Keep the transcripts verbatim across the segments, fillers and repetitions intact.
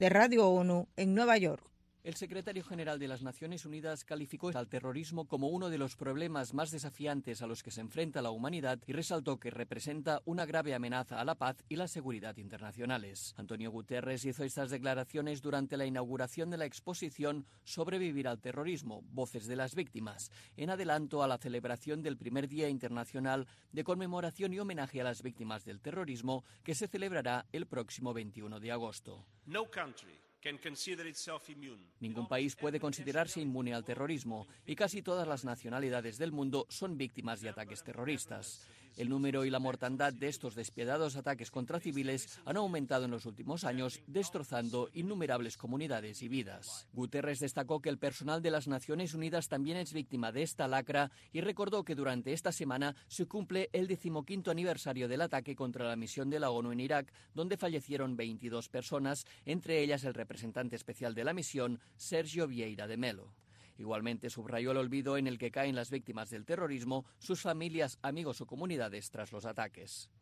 de Radio ONU en Nueva York. El secretario general de las Naciones Unidas calificó al terrorismo como uno de los problemas más desafiantes a los que se enfrenta la humanidad y resaltó que representa una grave amenaza a la paz y la seguridad internacionales. Antonio Guterres hizo estas declaraciones durante la inauguración de la exposición Sobrevivir al terrorismo, Voces de las Víctimas, en adelanto a la celebración del primer Día Internacional de Conmemoración y Homenaje a las Víctimas del Terrorismo, que se celebrará el próximo veintiuno de agosto. No country. Ningún país puede considerarse inmune al terrorismo y casi todas las nacionalidades del mundo son víctimas de ataques terroristas. El número y la mortandad de estos despiadados ataques contra civiles han aumentado en los últimos años, destrozando innumerables comunidades y vidas. Guterres destacó que el personal de las Naciones Unidas también es víctima de esta lacra y recordó que durante esta semana se cumple el decimoquinto aniversario del ataque contra la misión de la ONU en Irak, donde fallecieron veintidós personas, entre ellas el representante especial de la misión, Sergio Vieira de Mello. Igualmente subrayó el olvido en el que caen las víctimas del terrorismo, sus familias, amigos o comunidades tras los ataques.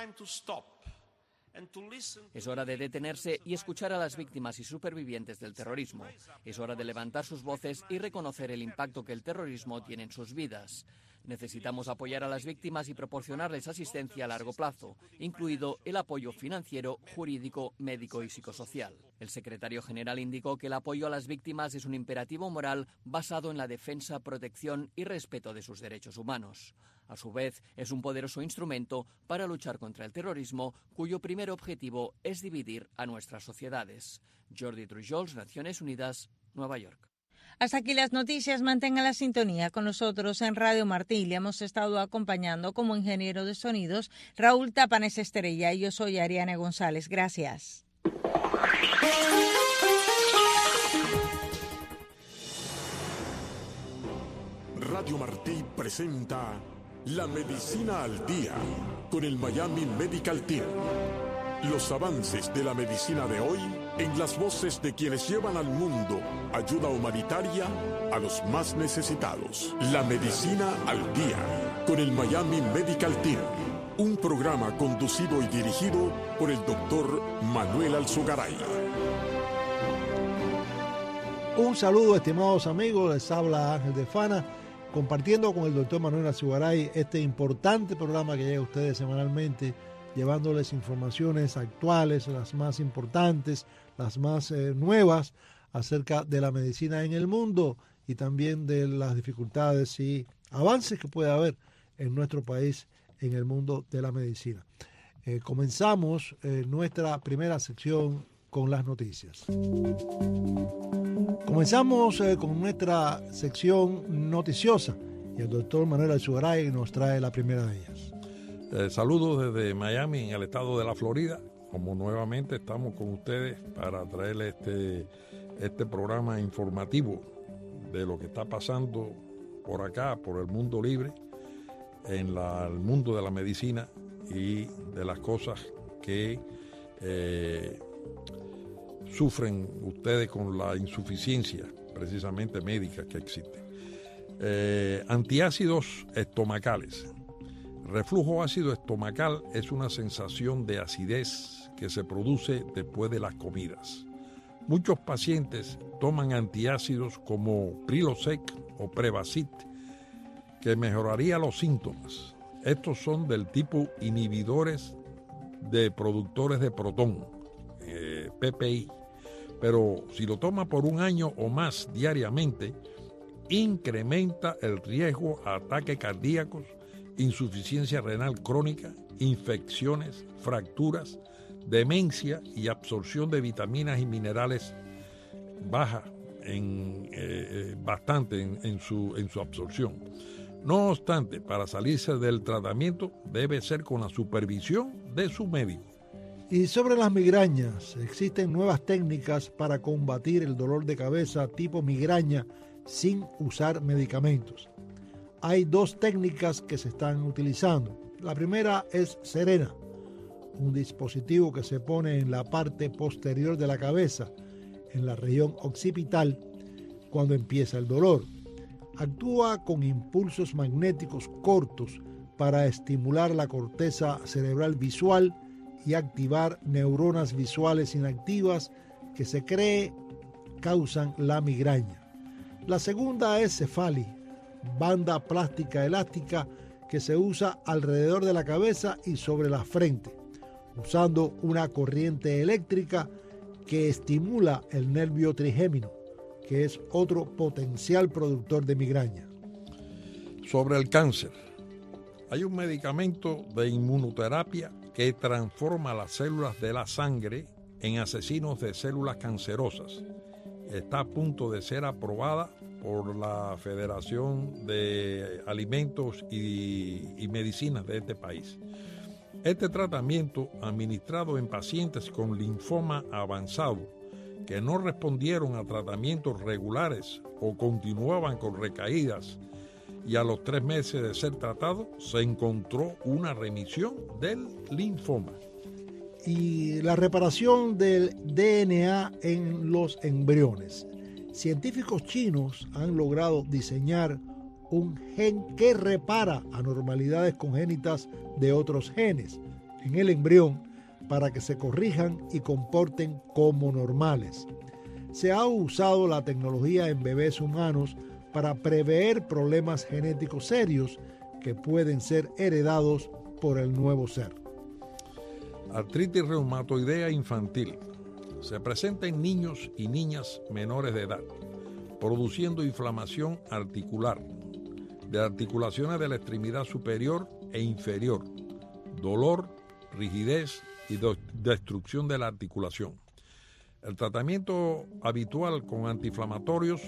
Es hora de detenerse y escuchar a las víctimas y supervivientes del terrorismo. Es hora de levantar sus voces y reconocer el impacto que el terrorismo tiene en sus vidas. Necesitamos apoyar a las víctimas y proporcionarles asistencia a largo plazo, incluido el apoyo financiero, jurídico, médico y psicosocial. El secretario general indicó que el apoyo a las víctimas es un imperativo moral basado en la defensa, protección y respeto de sus derechos humanos. A su vez, es un poderoso instrumento para luchar contra el terrorismo, cuyo primer objetivo es dividir a nuestras sociedades. Jordi Trujols, Naciones Unidas, Nueva York. Hasta aquí las noticias. Mantenga la sintonía con nosotros en Radio Martí. Le hemos estado acompañando como ingeniero de sonidos Raúl Tapanes Estrella y yo soy Ariana González. Gracias. Radio Martí presenta La Medicina al Día con el Miami Medical Team. Los avances de la medicina de hoy en las voces de quienes llevan al mundo ayuda humanitaria a los más necesitados. La Medicina al Día con el Miami Medical Team. Un programa conducido y dirigido por el doctor Manuel Alzugaray. Un saludo, estimados amigos. Les habla Ángel de Fana, compartiendo con el doctor Manuel Alzugaray este importante programa que llega a ustedes semanalmente, llevándoles informaciones actuales, las más importantes, las más eh, nuevas acerca de la medicina en el mundo y también de las dificultades y avances que puede haber en nuestro país en el mundo de la medicina. Eh, comenzamos eh, nuestra primera sección con las noticias. Comenzamos eh, con nuestra sección noticiosa y el doctor Manuel Alzugaray nos trae la primera de ellas. Eh, saludos desde Miami, en el estado de la Florida. Como nuevamente estamos con ustedes para traerles este, este programa informativo de lo que está pasando por acá, por el mundo libre, en la, el mundo de la medicina y de las cosas que eh, sufren ustedes con la insuficiencia precisamente médica que existe. Eh, antiácidos estomacales. Reflujo ácido estomacal es una sensación de acidez que se produce después de las comidas. Muchos pacientes toman antiácidos como Prilosec o Prevacid, que mejoraría los síntomas. Estos son del tipo inhibidores de productores de protón, eh, P P I, pero si lo toma por un año o más diariamente, incrementa el riesgo a ataques cardíacos, insuficiencia renal crónica, infecciones, fracturas, demencia y absorción de vitaminas y minerales baja en, eh, bastante en, en, su, en su absorción. No obstante, para salirse del tratamiento debe ser con la supervisión de su médico. Y sobre las migrañas, existen nuevas técnicas para combatir el dolor de cabeza tipo migraña sin usar medicamentos. Hay dos técnicas que se están utilizando. La primera es Serena, un dispositivo que se pone en la parte posterior de la cabeza, en la región occipital, cuando empieza el dolor. Actúa con impulsos magnéticos cortos para estimular la corteza cerebral visual y activar neuronas visuales inactivas que se cree causan la migraña. La segunda es Cefali, banda plástica elástica que se usa alrededor de la cabeza y sobre la frente, usando una corriente eléctrica que estimula el nervio trigémino, que es otro potencial productor de migraña. Sobre el cáncer, hay un medicamento de inmunoterapia que transforma las células de la sangre en asesinos de células cancerosas. Está a punto de ser aprobada por la Federación de Alimentos y, y Medicinas de este país. Este tratamiento, administrado en pacientes con linfoma avanzado que no respondieron a tratamientos regulares o continuaban con recaídas, y a los tres meses de ser tratado se encontró una remisión del linfoma. Y la reparación del D N A en los embriones. Científicos chinos han logrado diseñar un gen que repara anormalidades congénitas de otros genes en el embrión para que se corrijan y comporten como normales. Se ha usado la tecnología en bebés humanos para prever problemas genéticos serios que pueden ser heredados por el nuevo ser. Artritis reumatoidea infantil se presenta en niños y niñas menores de edad, produciendo inflamación articular, de articulaciones de la extremidad superior e inferior, dolor, rigidez y de- destrucción de la articulación. El tratamiento habitual con antiinflamatorios,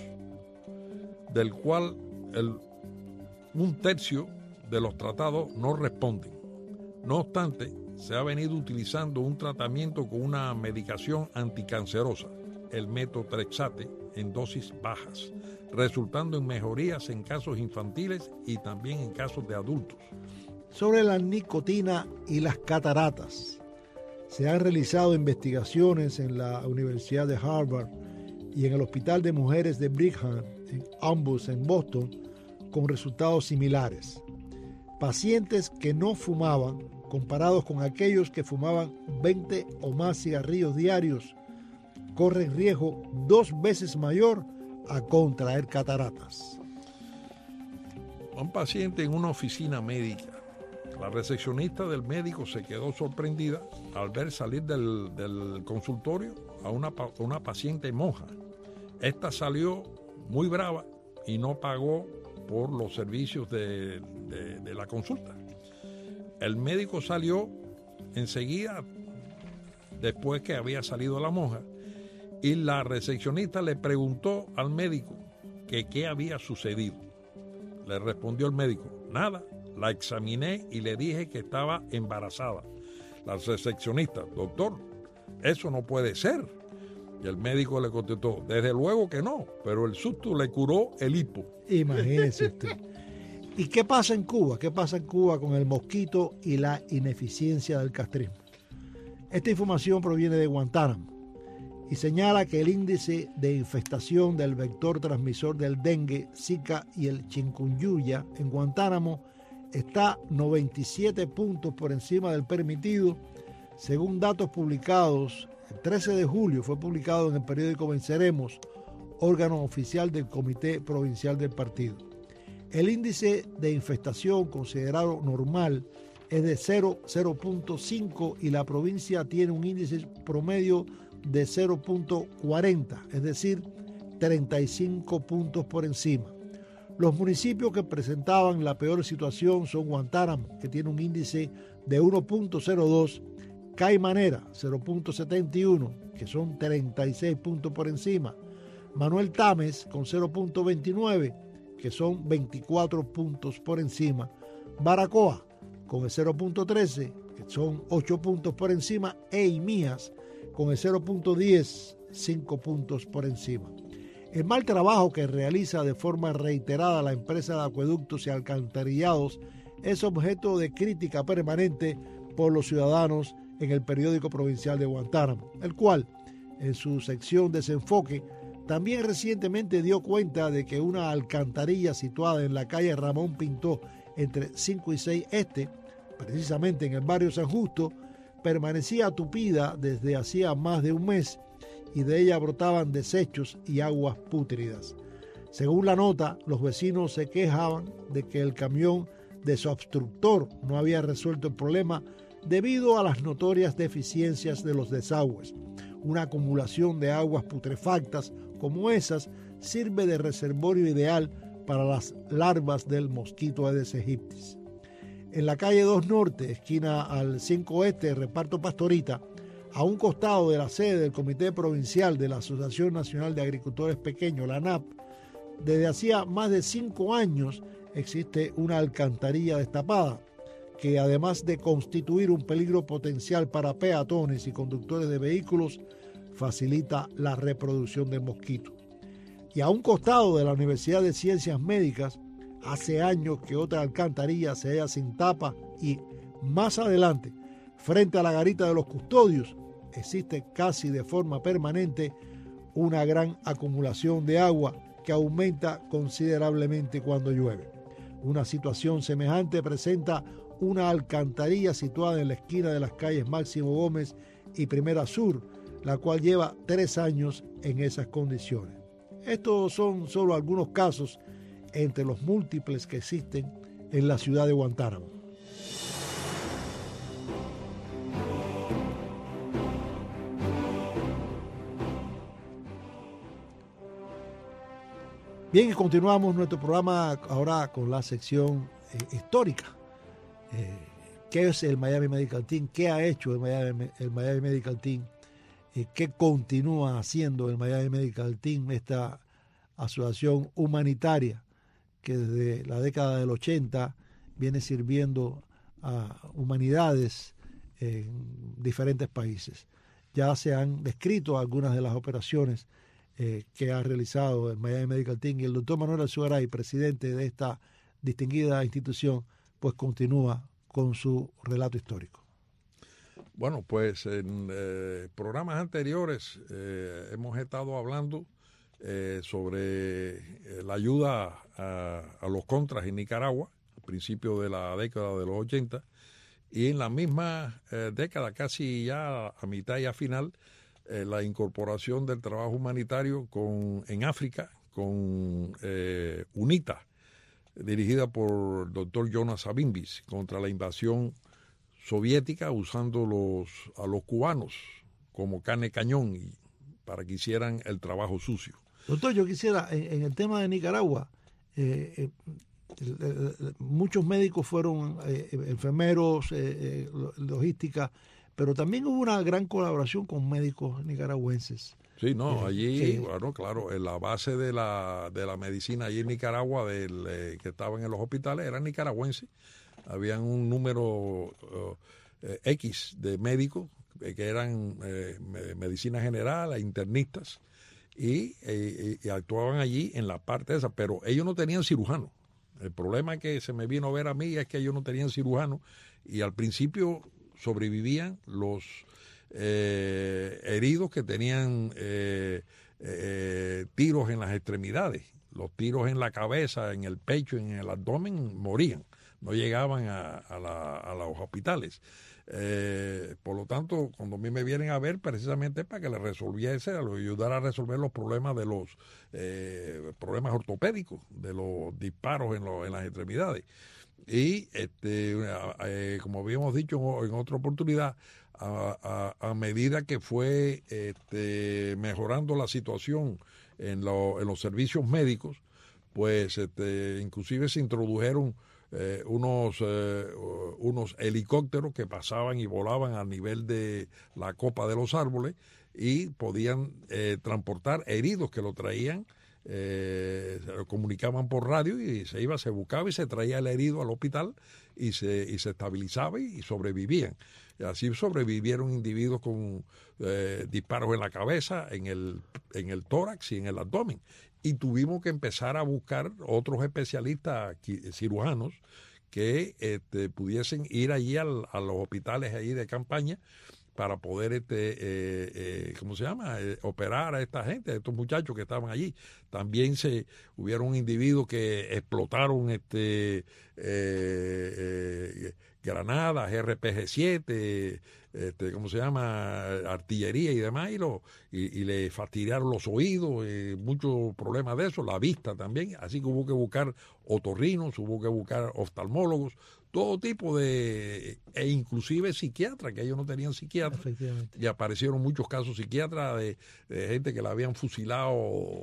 del cual el, un tercio de los tratados no responden. No obstante, se ha venido utilizando un tratamiento con una medicación anticancerosa, el metotrexate, en dosis bajas, resultando en mejorías en casos infantiles y también en casos de adultos. Sobre la nicotina y las cataratas. Se han realizado investigaciones en la Universidad de Harvard y en el Hospital de Mujeres de Brigham, en ambos en Boston, con resultados similares. Pacientes que no fumaban, comparados con aquellos que fumaban veinte o más cigarrillos diarios, corren riesgo dos veces mayor a contraer cataratas. Un paciente en una oficina médica. La recepcionista del médico se quedó sorprendida al ver salir del, del consultorio a una, una paciente monja. Esta salió muy brava y no pagó por los servicios de, de, de la consulta. El médico salió enseguida, después que había salido la monja, y la recepcionista le preguntó al médico que qué había sucedido. Le respondió el médico, nada, la examiné y le dije que estaba embarazada. La recepcionista, doctor, eso no puede ser. Y el médico le contestó, desde luego que no, pero el susto le curó el hipo. Imagínese usted. ¿Y qué pasa en Cuba? ¿Qué pasa en Cuba con el mosquito y la ineficiencia del castrismo? Esta información proviene de Guantánamo y señala que el índice de infestación del vector transmisor del dengue, Zika y el chikungunya en Guantánamo está noventa y siete puntos por encima del permitido, según datos publicados el trece de julio, fue publicado en el periódico Venceremos, órgano oficial del Comité Provincial del Partido. El índice de infestación considerado normal es de cero punto cinco y la provincia tiene un índice promedio de cero punto cuarenta, es decir, treinta y cinco puntos por encima. Los municipios que presentaban la peor situación son Guantánamo, que tiene un índice de uno punto cero dos, Caimanera, cero punto setenta y uno, que son treinta y seis puntos por encima, Manuel Tames con cero punto veintinueve, que son veinticuatro puntos por encima, Baracoa con el cero punto trece, que son ocho puntos por encima, e Imías con el cero punto diez, cinco puntos por encima. El mal trabajo que realiza de forma reiterada la empresa de acueductos y alcantarillados es objeto de crítica permanente por los ciudadanos en el periódico provincial de Guantánamo, el cual, en su sección Desenfoque, también recientemente dio cuenta de que una alcantarilla situada en la calle Ramón Pintó entre cinco y seis Este, precisamente en el barrio San Justo, permanecía tupida desde hacía más de un mes y de ella brotaban desechos y aguas pútridas. Según la nota, los vecinos se quejaban de que el camión desobstructor no había resuelto el problema debido a las notorias deficiencias de los desagües. Una acumulación de aguas putrefactas como esas sirve de reservorio ideal para las larvas del mosquito Aedes aegypti. En la calle dos Norte, esquina al cinco Este, reparto Pastorita, a un costado de la sede del Comité Provincial de la Asociación Nacional de Agricultores Pequeños, la ANAP, desde hacía más de cinco años existe una alcantarilla destapada que, además de constituir un peligro potencial para peatones y conductores de vehículos, facilita la reproducción del mosquito. Y a un costado de la Universidad de Ciencias Médicas, hace años que otra alcantarilla se halla sin tapa y más adelante, frente a la garita de los custodios, existe casi de forma permanente una gran acumulación de agua que aumenta considerablemente cuando llueve. Una situación semejante presenta una alcantarilla situada en la esquina de las calles Máximo Gómez y Primera Sur, la cual lleva tres años en esas condiciones. Estos son solo algunos casos entre los múltiples que existen en la ciudad de Guantánamo. Bien, y continuamos nuestro programa ahora con la sección eh, histórica. Eh, ¿Qué es el Miami Medical Team? ¿Qué ha hecho el Miami, el Miami Medical Team? Eh, ¿Qué continúa haciendo el Miami Medical Team, esta asociación humanitaria que desde la década del ochenta viene sirviendo a humanidades en diferentes países? Ya se han descrito algunas de las operaciones Eh, que ha realizado el Miami Medical Team, y el doctor Manuel Alzugaray, presidente de esta distinguida institución, pues continúa con su relato histórico. Bueno, pues en eh, programas anteriores eh, hemos estado hablando eh, sobre eh, la ayuda a, a los contras en Nicaragua, al principio de la década de los ochenta, y en la misma eh, década, casi ya a mitad y a final, Eh, la incorporación del trabajo humanitario con, en África con eh, UNITA, dirigida por el doctor Jonas Sabimbis, contra la invasión soviética, usando los, a los cubanos como carne cañón y, para que hicieran el trabajo sucio. Doctor, yo quisiera, en, en el tema de Nicaragua, eh, eh, eh, eh, muchos médicos fueron eh, enfermeros, eh, eh, logística, pero también hubo una gran colaboración con médicos nicaragüenses. Sí, no, allí, eh, bueno, claro, en la base de la, de la medicina allí en Nicaragua, del, eh, que estaban en los hospitales, eran nicaragüenses. Habían un número uh, eh, X de médicos eh, que eran eh, medicina general, internistas, y, eh, y actuaban allí en la parte esa, pero ellos no tenían cirujano. El problema que se me vino a ver a mí es que ellos no tenían cirujano, y al principio sobrevivían los eh, heridos que tenían eh, eh, tiros en las extremidades, los tiros en la cabeza, en el pecho, en el abdomen, morían, no llegaban a, a, la, a los hospitales. Eh, por lo tanto, cuando a mí me vienen a ver, precisamente para que les resolviese, a ayudar a resolver los problemas de los eh, problemas ortopédicos, de los disparos en, lo, en las extremidades. Y este, eh, como habíamos dicho en otra oportunidad, a, a, a medida que fue este, mejorando la situación en, lo, en los servicios médicos, pues este, inclusive se introdujeron eh, unos, eh, unos helicópteros que pasaban y volaban a nivel de la copa de los árboles y podían eh, transportar heridos que lo traían. Eh, se comunicaban por radio y se iba, se buscaba y se traía el herido al hospital y se, y se estabilizaba y, y sobrevivían. Y así sobrevivieron individuos con eh, disparos en la cabeza, en el, en el tórax y en el abdomen. Y tuvimos que empezar a buscar otros especialistas cirujanos que este, pudiesen ir allí al, a los hospitales ahí de campaña para poder, este, eh, eh, ¿cómo se llama?, eh, operar a esta gente, a estos muchachos que estaban allí. También se hubieron individuos que explotaron este, eh, eh, granadas, R P G siete, este, ¿cómo se llama? Artillería y demás, y, lo, y, y le fastidiaron los oídos, eh, muchos problemas de eso, la vista también, así que hubo que buscar otorrinos, hubo que buscar oftalmólogos, todo tipo de, e inclusive psiquiatras, que ellos no tenían psiquiatras, y aparecieron muchos casos psiquiatras de, de gente que la habían fusilado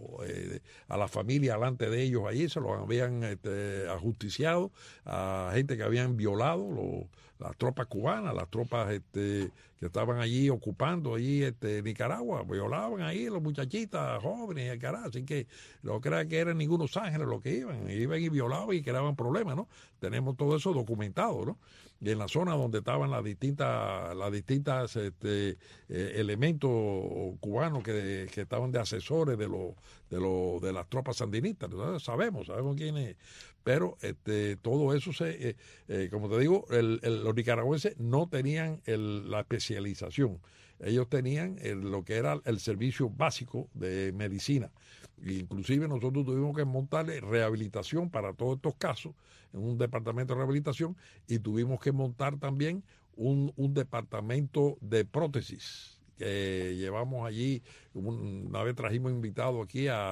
eh, a la familia delante de ellos allí, se los habían este, ajusticiado, a gente que habían violado los, las tropas cubanas, las tropas este, que estaban allí ocupando allí este, Nicaragua, violaban ahí los muchachitas jóvenes y carajo, así que no crean que eran ningunos ángeles los que iban, iban y violaban y creaban problemas, ¿no? Tenemos todo eso documentado, ¿no? Y en la zona donde estaban las distintas, las distintas este, eh, elementos cubanos que, que estaban de asesores de los de los de las tropas sandinistas, ¿no? sabemos, sabemos quiénes, pero este, todo eso se, eh, eh, como te digo, el, el, los nicaragüenses no tenían el, la especialización, ellos tenían el, lo que era el servicio básico de medicina. Inclusive nosotros tuvimos que montarle rehabilitación para todos estos casos en un departamento de rehabilitación y tuvimos que montar también un, un departamento de prótesis que llevamos allí. Una vez trajimos invitado aquí a,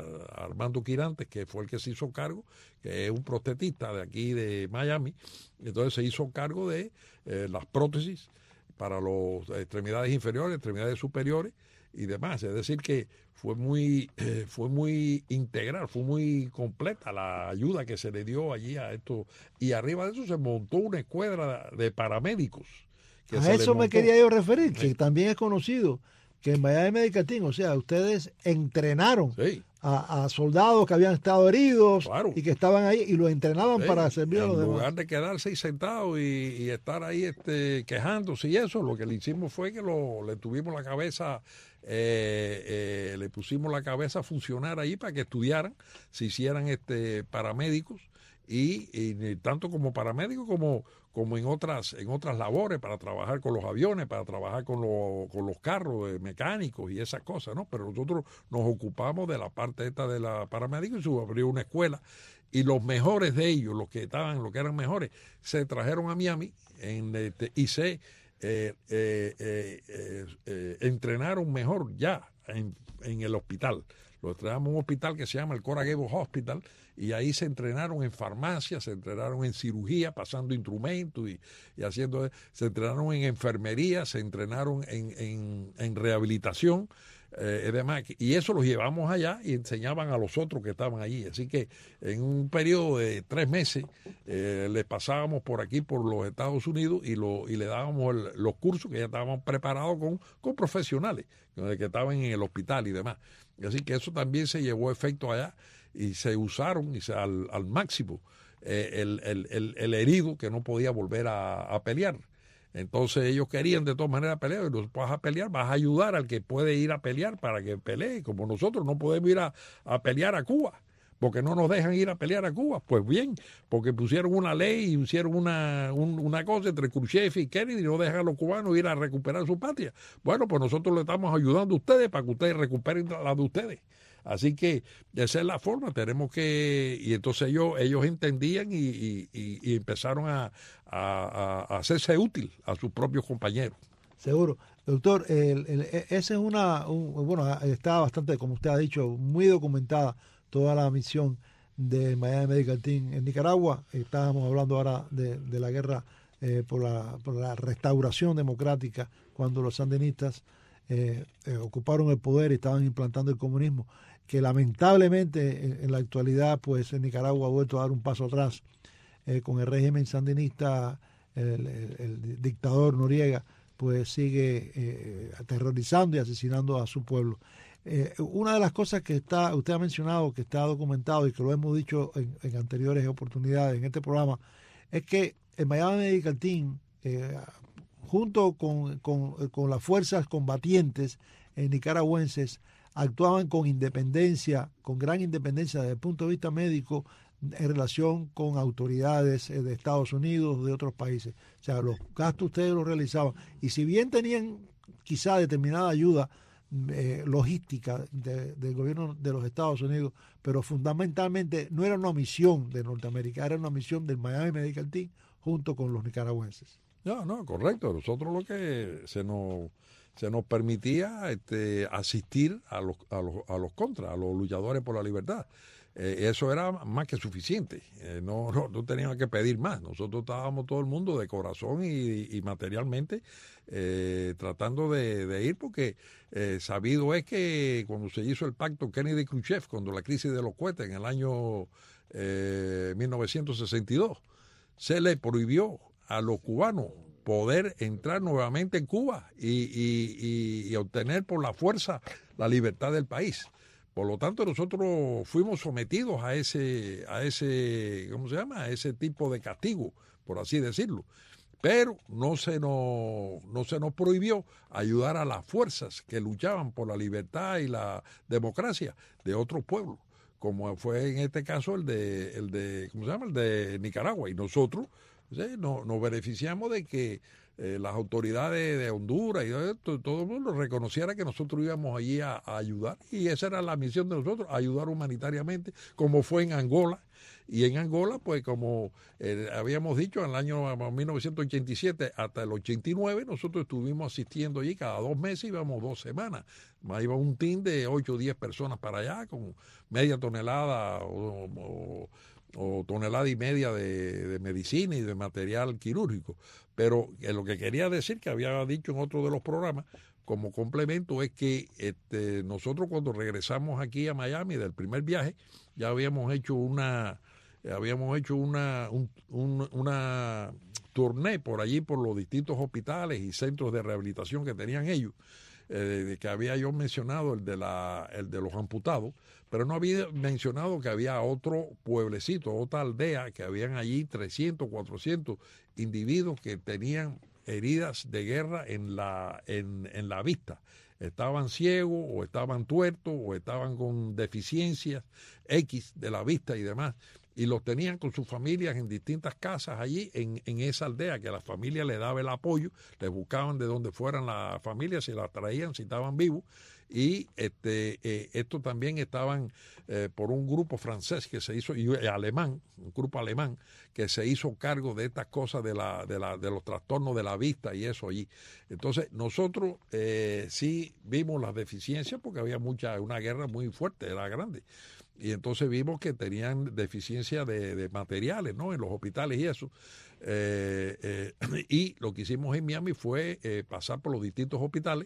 a Armando Quirantes, que fue el que se hizo cargo, que es un prostetista de aquí de Miami. Entonces se hizo cargo de eh, las prótesis para las extremidades inferiores, extremidades superiores y demás. Es decir que fue muy eh, fue muy integral, fue muy completa la ayuda que se le dio allí a esto. Y arriba de eso se montó una escuadra de paramédicos. Que a eso me quería yo referir, que sí. también es conocido que en Miami Medical Team, o sea, ustedes entrenaron sí. a, a soldados que habían estado heridos claro. y que estaban ahí y los entrenaban sí. para servir a los demás. En lugar de quedarse ahí sentados y, y estar ahí este, quejándose y eso, lo que le hicimos fue que lo, le tuvimos la cabeza, eh, eh, le pusimos la cabeza a funcionar ahí para que estudiaran, se hicieran este, paramédicos y, y tanto como paramédicos como como en otras en otras labores, para trabajar con los aviones, para trabajar con, lo, con los carros de mecánicos y esas cosas, ¿no? Pero nosotros nos ocupamos de la parte esta de la paramédica y se abrió una escuela y los mejores de ellos, los que estaban, los que eran mejores, se trajeron a Miami en, este, y se eh, eh, eh, eh, eh, entrenaron mejor ya en, en el hospital. Los traemos a un hospital que se llama el Cora Gable Hospital y ahí se entrenaron en farmacia, se entrenaron en cirugía, pasando instrumentos y, y haciendo, se entrenaron en enfermería, se entrenaron en, en, en rehabilitación, eh, y demás, y eso los llevamos allá y enseñaban a los otros que estaban allí. Así que en un periodo de tres meses eh, les pasábamos por aquí, por los Estados Unidos, y, lo, y le dábamos el, los cursos que ya estaban preparados con, con profesionales que estaban en el hospital y demás. Así que eso también se llevó efecto allá y se usaron y se, al, al máximo eh, el, el, el, el herido que no podía volver a, a pelear. Entonces ellos querían de todas maneras pelear, y no vas a pelear, vas a ayudar al que puede ir a pelear para que pelee, como nosotros no podemos ir a, a pelear a Cuba, porque no nos dejan ir a pelear a Cuba. Pues bien, porque pusieron una ley y hicieron una, un, una cosa entre Khrushchev y Kennedy y no dejan a los cubanos ir a recuperar su patria. Bueno, pues nosotros le estamos ayudando a ustedes para que ustedes recuperen la de ustedes. Así que esa es la forma, tenemos que, y entonces ellos, ellos entendían y, y, y empezaron a, a, a hacerse útil a sus propios compañeros. Seguro. Doctor, el, el, ese es una, un, bueno, está bastante, como usted ha dicho, muy documentada toda la misión de Miami Medical Team en Nicaragua. Estábamos hablando ahora de, de la guerra eh, por, la, por la restauración democrática, cuando los sandinistas eh, eh, ocuparon el poder y estaban implantando el comunismo, que lamentablemente en, en la actualidad pues en Nicaragua ha vuelto a dar un paso atrás eh, con el régimen sandinista. El, el, el dictador Noriega pues sigue eh, aterrorizando y asesinando a su pueblo. Eh, una de las cosas que está usted ha mencionado, que está documentado y que lo hemos dicho en, en anteriores oportunidades en este programa, es que el Miami Medical Team, eh, junto con, con, con las fuerzas combatientes eh, nicaragüenses, actuaban con independencia, con gran independencia desde el punto de vista médico, en relación con autoridades eh, de Estados Unidos, de otros países. O sea, los gastos ustedes los realizaban. Y si bien tenían quizá determinada ayuda Eh, logística de, del gobierno de los Estados Unidos, pero fundamentalmente no era una misión de Norteamérica, era una misión del Miami Medical Team junto con los nicaragüenses. No, no, correcto. Nosotros lo que se nos, se nos permitía este, asistir a los, a, los, a los contras, a los luchadores por la libertad. Eh, eso era más que suficiente. Eh, no, no, no teníamos que pedir más. Nosotros estábamos todo el mundo de corazón y, y materialmente eh, tratando de, de ir, porque eh, sabido es que cuando se hizo el pacto Kennedy-Khrushchev, cuando la crisis de los cohetes en el año eh, mil novecientos sesenta y dos, se le prohibió a los cubanos poder entrar nuevamente en Cuba y, y, y, y obtener por la fuerza la libertad del país. Por lo tanto, nosotros fuimos sometidos a ese, a ese, ¿cómo se llama? A ese tipo de castigo, por así decirlo. Pero no se nos, no se nos prohibió ayudar a las fuerzas que luchaban por la libertad y la democracia de otros pueblos, como fue en este caso el de, el de, ¿cómo se llama? El de Nicaragua. Y nosotros, ¿sí? nos, nos beneficiamos de que eh, las autoridades de Honduras y de esto, todo el mundo reconociera que nosotros íbamos allí a, a ayudar, y esa era la misión de nosotros, ayudar humanitariamente, como fue en Angola. Y en Angola, pues como eh, habíamos dicho, en el año mil novecientos ochenta y siete hasta el ochenta y nueve, nosotros estuvimos asistiendo allí cada dos meses, íbamos dos semanas. Iba un team de ocho o diez personas para allá, con media tonelada o, o, o tonelada y media de, de medicina y de material quirúrgico. Pero eh, lo que quería decir, que había dicho en otro de los programas, como complemento, es que este, nosotros cuando regresamos aquí a Miami del primer viaje, ya habíamos hecho una... habíamos hecho una un, un, una tournée por allí, por los distintos hospitales y centros de rehabilitación que tenían ellos, eh, que había yo mencionado el de la el de los amputados, pero no había mencionado que había otro pueblecito, otra aldea, que habían allí trescientos, cuatrocientos individuos que tenían heridas de guerra en la en, en la vista. Estaban ciegos o estaban tuertos o estaban con deficiencias X de la vista y demás, y los tenían con sus familias en distintas casas allí en, en esa aldea, que la familia le daba el apoyo, les buscaban de donde fueran las familias, se las traían si estaban vivos, y este eh, estos también estaban eh, por un grupo francés que se hizo, y alemán, un grupo alemán, que se hizo cargo de estas cosas de la de la de los trastornos de la vista y eso allí. Entonces nosotros eh, sí vimos las deficiencias, porque había mucha, una guerra muy fuerte, era grande. Y entonces vimos que tenían deficiencia de, de materiales, ¿no? En los hospitales y eso. Eh, eh, y lo que hicimos en Miami fue eh, pasar por los distintos hospitales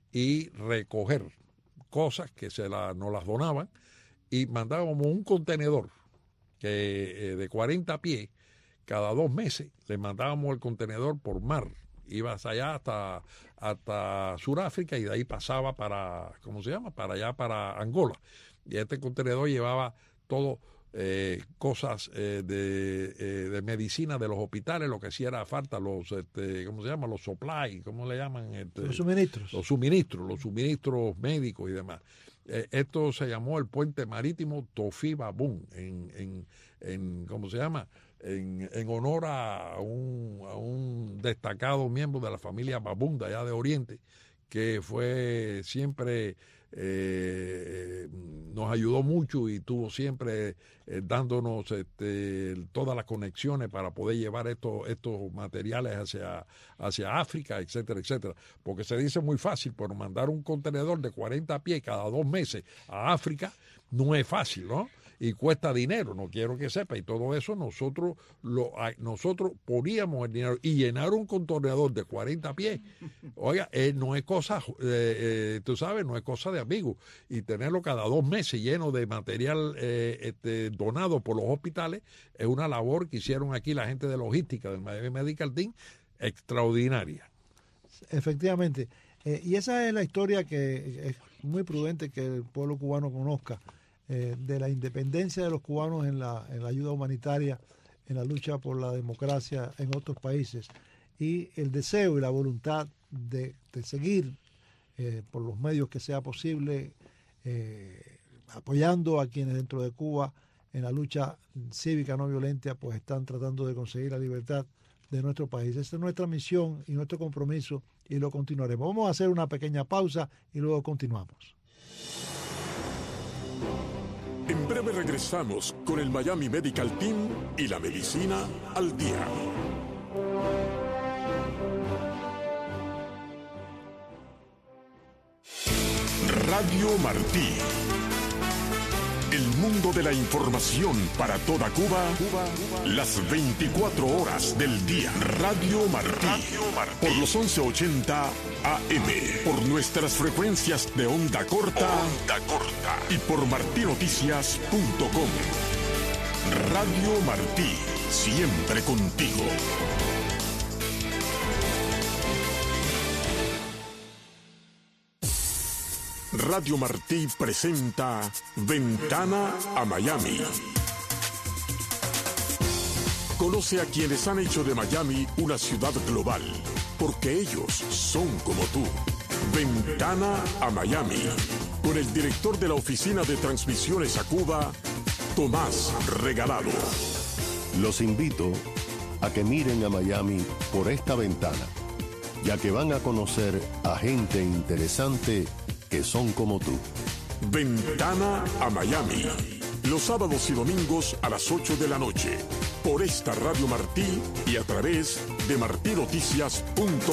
y recoger cosas que se la, nos las donaban, y mandábamos un contenedor que eh, de cuarenta pies, cada dos meses le mandábamos el contenedor por mar. Ibas allá hasta, hasta Sudáfrica y de ahí pasaba para, ¿cómo se llama? Para allá, para Angola. Y este contenedor llevaba todo, eh, cosas eh, de, eh, de medicina de los hospitales, lo que hacía era falta, los, este, ¿cómo se llama? Los supplies, ¿cómo le llaman? Este, los suministros. Los suministros, los suministros médicos y demás. Eh, esto se llamó el puente marítimo Tofí Babún, en, en, en, ¿cómo se llama? En, en honor a un, a un destacado miembro de la familia Babún de allá de Oriente, que fue siempre... Eh, nos ayudó mucho y estuvo siempre eh, dándonos este, todas las conexiones para poder llevar estos, estos materiales hacia, hacia África, etcétera, etcétera. Porque se dice muy fácil, pero mandar un contenedor de cuarenta pies cada dos meses a África no es fácil, ¿no? Y cuesta dinero, no quiero que sepa, y todo eso nosotros lo nosotros poníamos el dinero, y llenar un contenedor de cuarenta pies, oiga, eh, no es cosa, eh, eh, tú sabes, no es cosa de amigos, y tenerlo cada dos meses lleno de material eh, este, donado por los hospitales, es una labor que hicieron aquí la gente de logística del Miami Medical Team, extraordinaria. Efectivamente, eh, y esa es la historia que es muy prudente que el pueblo cubano conozca, Eh, de la independencia de los cubanos en la, en la ayuda humanitaria, en la lucha por la democracia en otros países, y el deseo y la voluntad de, de seguir eh, por los medios que sea posible eh, apoyando a quienes dentro de Cuba en la lucha cívica no violenta pues están tratando de conseguir la libertad de nuestro país. Esa es nuestra misión y nuestro compromiso, y lo continuaremos. Vamos a hacer una pequeña pausa y luego continuamos. En breve breve regresamos con el Miami Medical Team y la medicina al día. Radio Martí. El mundo de la información para toda Cuba, Cuba, Cuba. Las veinticuatro horas del día. Radio Martí. Radio Martí. Por los once ochenta A M. Por nuestras frecuencias de onda corta. Onda corta. Y por martí noticias punto com. Radio Martí. Siempre contigo. Radio Martí presenta Ventana a Miami. Conoce a quienes han hecho de Miami una ciudad global, porque ellos son como tú. Ventana a Miami, con el director de la Oficina de Transmisiones a Cuba, Tomás Regalado. Los invito a que miren a Miami por esta ventana, ya que van a conocer a gente interesante que son como tú. Ventana a Miami. Los sábados y domingos a las ocho de la noche. Por esta Radio Martí y a través de martí noticias punto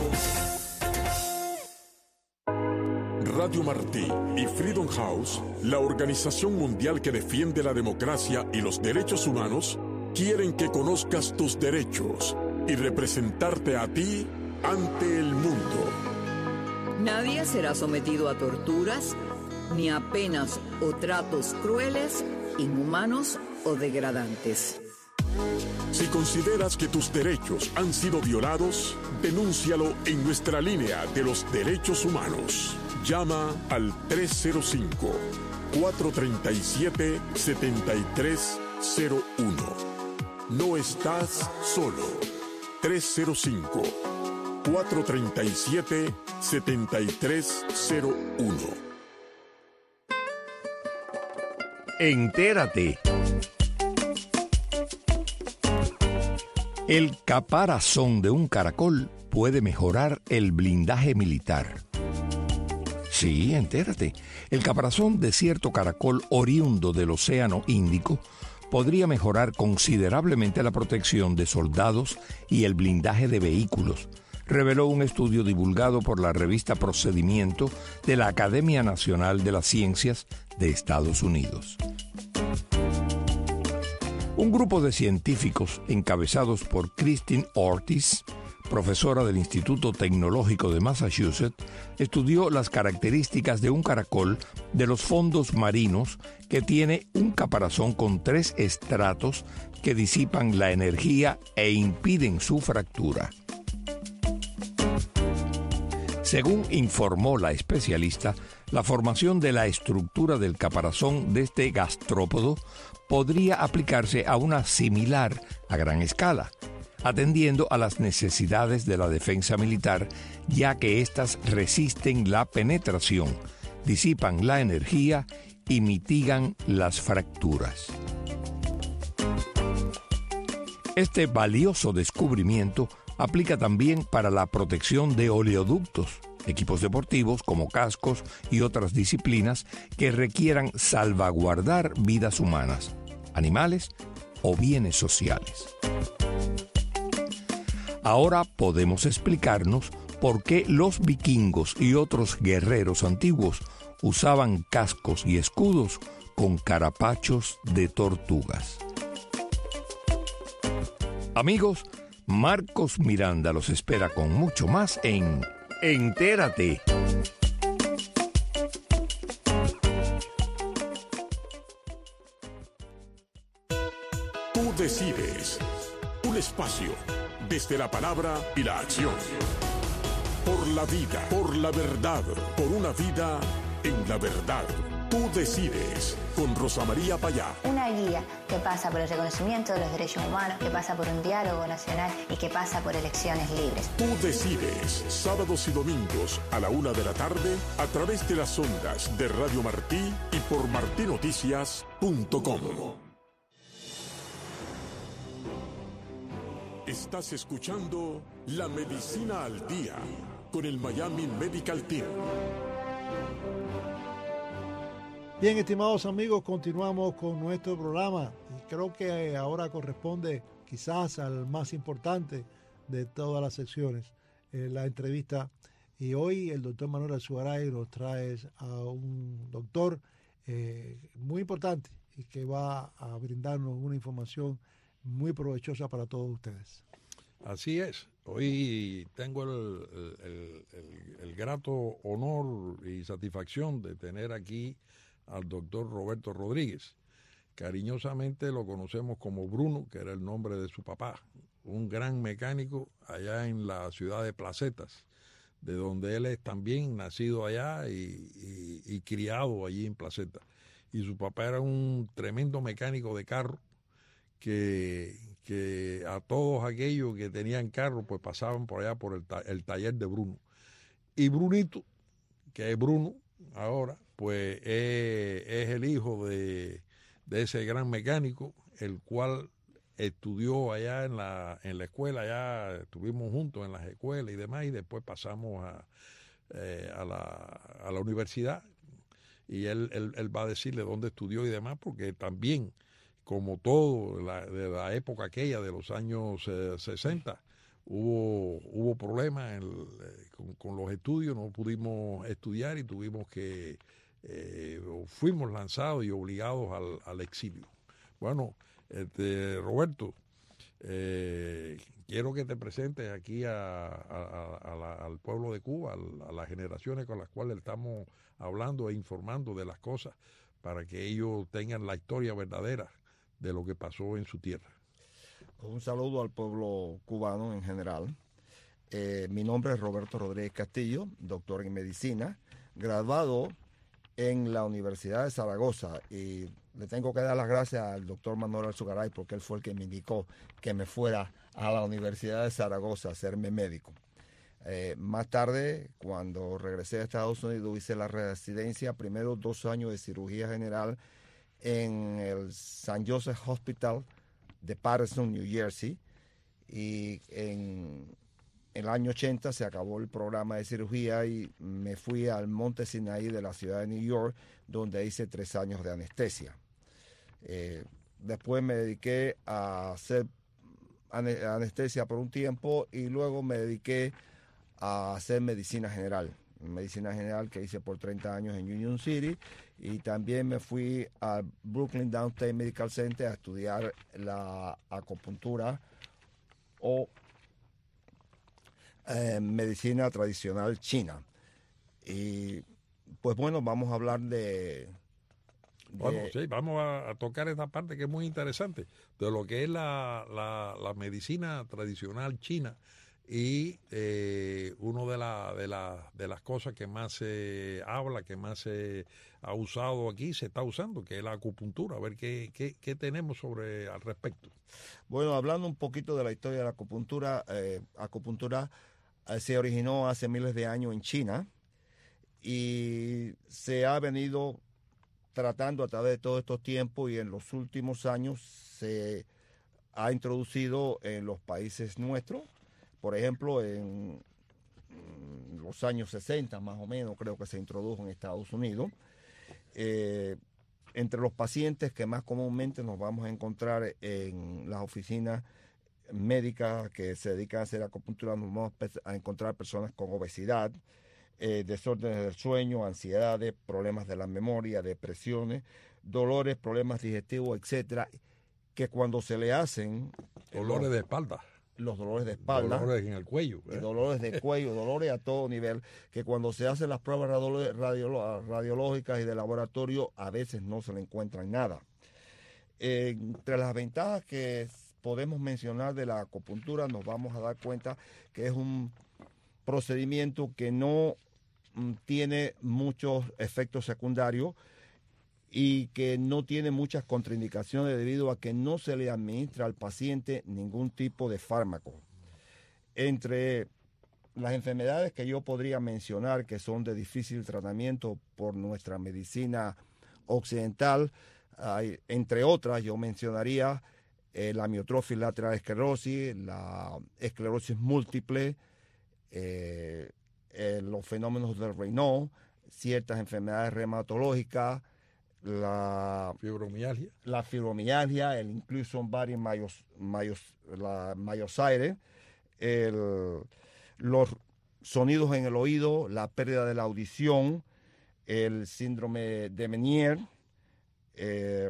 com. Radio Martí y Freedom House, la organización mundial que defiende la democracia y los derechos humanos, quieren que conozcas tus derechos y representarte a ti ante el mundo. Nadie será sometido a torturas, ni a penas o tratos crueles, inhumanos o degradantes. Si consideras que tus derechos han sido violados, denúncialo en nuestra línea de los derechos humanos. Llama al tres cero cinco, cuatro tres siete, siete tres cero uno. No estás solo. tres cero cinco, cuatro tres siete, siete tres cero uno. Entérate. El caparazón de un caracol puede mejorar el blindaje militar. Sí, entérate. El caparazón de cierto caracol oriundo del Océano Índico podría mejorar considerablemente la protección de soldados y el blindaje de vehículos, reveló un estudio divulgado por la revista Procedimiento de la Academia Nacional de las Ciencias de Estados Unidos. Un grupo de científicos encabezados por Christine Ortiz, profesora del Instituto Tecnológico de Massachusetts, estudió las características de un caracol de los fondos marinos que tiene un caparazón con tres estratos que disipan la energía e impiden su fractura. Según informó la especialista, la formación de la estructura del caparazón de este gastrópodo podría aplicarse a una similar a gran escala, atendiendo a las necesidades de la defensa militar, ya que éstas resisten la penetración, disipan la energía y mitigan las fracturas. Este valioso descubrimiento aplica también para la protección de oleoductos, equipos deportivos como cascos y otras disciplinas que requieran salvaguardar vidas humanas, animales o bienes sociales. Ahora podemos explicarnos por qué los vikingos y otros guerreros antiguos usaban cascos y escudos con carapachos de tortugas. Amigos, Marcos Miranda los espera con mucho más en Entérate. Tú decides. Un espacio desde la palabra y la acción. Por la vida, por la verdad, por una vida en la verdad. Tú decides, con Rosa María Payá. Una guía que pasa por el reconocimiento de los derechos humanos, que pasa por un diálogo nacional y que pasa por elecciones libres. Tú decides, sábados y domingos a la una de la tarde, a través de las ondas de Radio Martí y por martí noticias punto com. Estás escuchando La Medicina al Día con el Miami Medical Team. Bien, estimados amigos, continuamos con nuestro programa y creo que ahora corresponde quizás al más importante de todas las secciones, eh, la entrevista. Y hoy el doctor Manuel Alzugaray nos trae a un doctor eh, muy importante y que va a brindarnos una información muy provechosa para todos ustedes. Así es. Hoy tengo el, el, el, el grato honor y satisfacción de tener aquí al doctor Roberto Rodríguez. Cariñosamente lo conocemos como Bruno, que era el nombre de su papá, un gran mecánico allá en la ciudad de Placetas, de donde él es también nacido allá y, y, y criado allí en Placetas. Y su papá era un tremendo mecánico de carro que, que a todos aquellos que tenían carro pues pasaban por allá por el, ta el taller de Bruno. Y Brunito, que es Bruno ahora, pues es, es el hijo de, de ese gran mecánico, el cual estudió allá en la, en la escuela, allá estuvimos juntos en las escuelas y demás, y después pasamos a, eh, a, la, a la universidad, y él, él, él va a decirle dónde estudió y demás, porque también, como todo la, de la época aquella de los años eh, sesenta, hubo, hubo problemas en, eh, con, con los estudios, no pudimos estudiar y tuvimos que, eh, fuimos lanzados y obligados al, al exilio. Bueno, Este, Roberto, eh, quiero que te presentes aquí a, a, a la, al pueblo de Cuba, a, a las generaciones con las cuales estamos hablando e informando de las cosas, para que ellos tengan la historia verdadera de lo que pasó en su tierra. Un saludo al pueblo cubano en general. Eh, mi nombre es Roberto Rodríguez Castillo, doctor en medicina, graduado en la Universidad de Zaragoza, y le tengo que dar las gracias al doctor Manuel Alzugaray porque él fue el que me indicó que me fuera a la Universidad de Zaragoza a hacerme médico. Eh, más tarde, cuando regresé a Estados Unidos, hice la residencia, primero dos años de cirugía general en el Saint Joseph Hospital de Patterson, New Jersey, y en En el año ochenta se acabó el programa de cirugía y me fui al Monte Sinaí de la ciudad de New York, donde hice tres años de anestesia. Eh, después me dediqué a hacer anestesia por un tiempo y luego me dediqué a hacer medicina general. Medicina general que hice por treinta años en Union City, y también me fui al Brooklyn Downstate Medical Center a estudiar la acupuntura o Eh, medicina tradicional china. Y pues bueno, vamos a hablar de, de... Bueno, sí, vamos a, a tocar esta parte que es muy interesante, de lo que es la, la, la medicina tradicional china, y eh, una de, la, de, la, de las cosas que más se habla, que más se ha usado aquí, se está usando, que es la acupuntura. A ver qué, qué, qué tenemos sobre al respecto. Bueno, hablando un poquito de la historia de la acupuntura, eh, acupuntura se originó hace miles de años en China y se ha venido tratando a través de todos estos tiempos, y en los últimos años se ha introducido en los países nuestros. Por ejemplo, en los años sesenta más o menos creo que se introdujo en Estados Unidos. Eh, entre los pacientes que más comúnmente nos vamos a encontrar en las oficinas médicas que se dedican a hacer acupuntura, nos vamos a encontrar personas con obesidad, eh, desórdenes del sueño, ansiedades, problemas de la memoria, depresiones, dolores, problemas digestivos, etcétera, que cuando se le hacen dolores los, de espalda, los dolores de espalda, dolores en el cuello, ¿eh? dolores de cuello, dolores a todo nivel, que cuando se hacen las pruebas radio, radio, radiológicas y de laboratorio a veces no se le encuentran nada. Eh, entre las ventajas que podemos mencionar de la acupuntura, nos vamos a dar cuenta que es un procedimiento que no mm, tiene muchos efectos secundarios y que no tiene muchas contraindicaciones debido a que no se le administra al paciente ningún tipo de fármaco. Entre las enfermedades que yo podría mencionar que son de difícil tratamiento por nuestra medicina occidental, hay, entre otras yo mencionaría Eh, la amiotrofia lateral esclerosis, la esclerosis múltiple, eh, eh, los fenómenos del Raynaud, ciertas enfermedades reumatológicas, la fibromialgia, la fibromialgia, el incluso varios mayos, mayos, la mayosaire, el, los sonidos en el oído, la pérdida de la audición, el síndrome de Meniere, eh,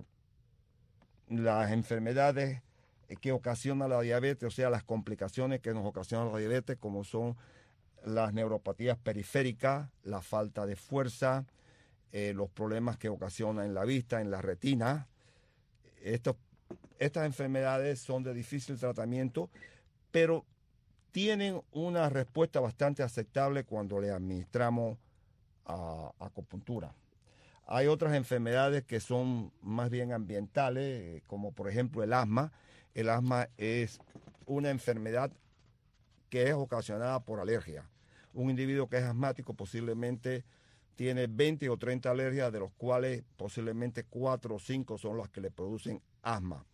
las enfermedades que ocasionan la diabetes, o sea, las complicaciones que nos ocasionan la diabetes, como son las neuropatías periféricas, la falta de fuerza, eh, los problemas que ocasiona en la vista, en la retina. Estos, estas enfermedades son de difícil tratamiento, pero tienen una respuesta bastante aceptable cuando le administramos a, acupuntura. Hay otras enfermedades que son más bien ambientales, como por ejemplo el asma. El asma es una enfermedad que es ocasionada por alergia. Un individuo que es asmático posiblemente tiene veinte o treinta alergias, de los cuales posiblemente cuatro o cinco son las que le producen asma.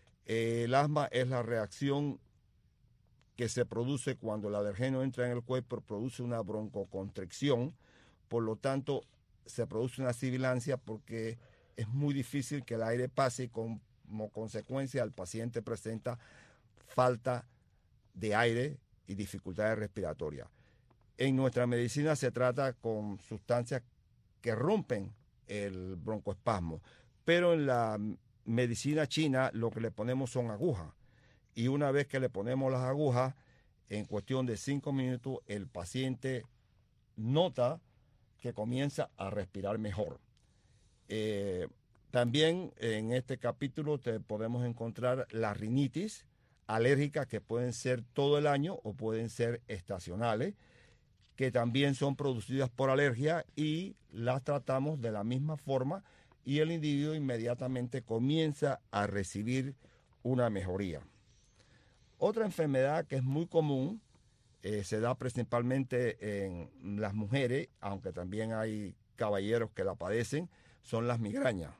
El asma es la reacción que se produce cuando el alergeno entra en el cuerpo, produce una broncoconstricción, por lo tanto se produce una sibilancia porque es muy difícil que el aire pase y con, como consecuencia el paciente presenta falta de aire y dificultades respiratorias. En nuestra medicina se trata con sustancias que rompen el broncoespasmo, pero en la medicina china lo que le ponemos son agujas. Y una vez que le ponemos las agujas, en cuestión de cinco minutos, el paciente nota que comienza a respirar mejor. Eh, también en este capítulo te podemos encontrar la rinitis alérgica, que pueden ser todo el año o pueden ser estacionales, que también son producidas por alergia y las tratamos de la misma forma y el individuo inmediatamente comienza a recibir una mejoría. Otra enfermedad que es muy común, eh, se da principalmente en las mujeres, aunque también hay caballeros que la padecen, son las migrañas.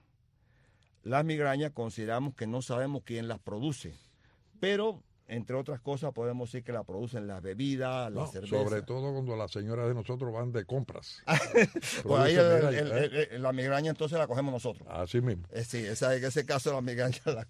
Las migrañas consideramos que no sabemos quién las produce, pero entre otras cosas podemos decir que la producen las bebidas, no, la cerveza. Sobre todo cuando las señoras de nosotros van de compras. Pues ahí el, el, el, el, el, la migraña entonces la cogemos nosotros. Así mismo. Eh, sí, esa, en ese caso la migraña la,